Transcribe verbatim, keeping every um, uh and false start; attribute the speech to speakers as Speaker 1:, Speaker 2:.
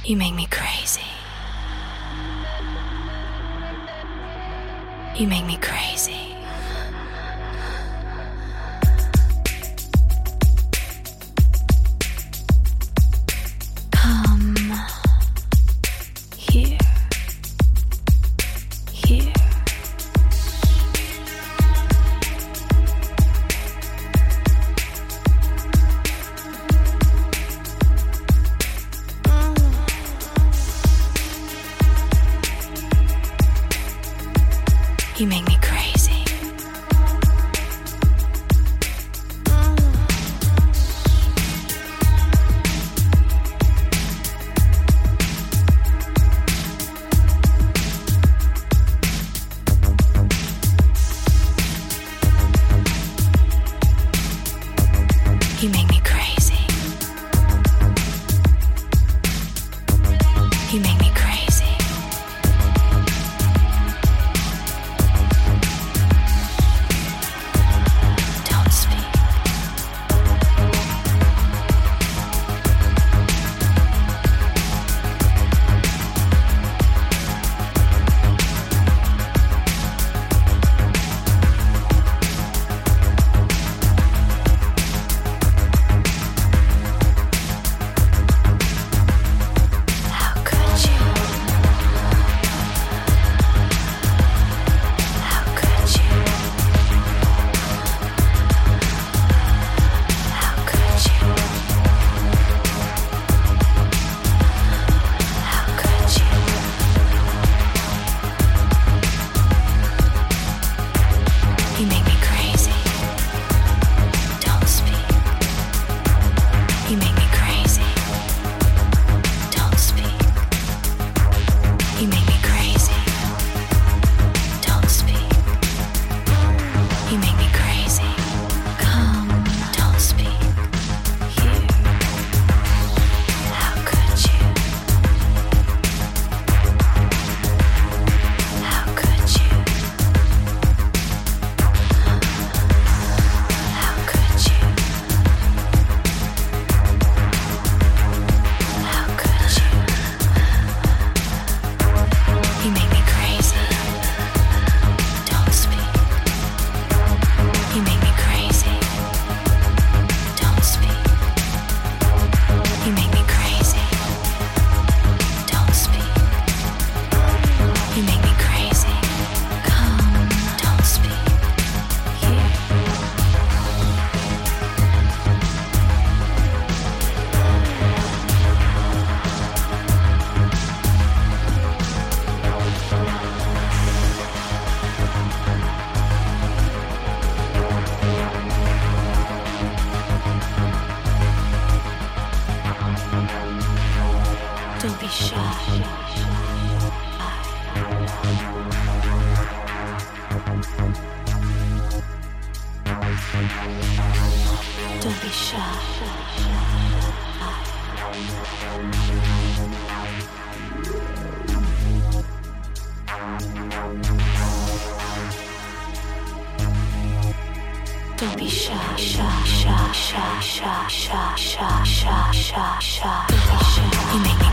Speaker 1: You make me crazy. You make me crazy. Come here. Here. You make me crazy. You make me crazy. You make me crazy. Don't speak. How could you? How could you? How could you? How could you? You make me crazy. Don't speak. You make me crazy. Don't speak. You make me crazy. Don't speak. You make me crazy. Come, don't speak. Here. How could you? How could you? How could you? How could you? You make me crazy. Don't speak. You make me crazy. Don't speak. You make me crazy. Don't speak. You make me crazy. Come, don't speak. Here. Don't be shy. Don't be shy. Don't be shy, shy, shy, shy, shy, shy, shy, shy, shy, shy. Don't be shy. You make me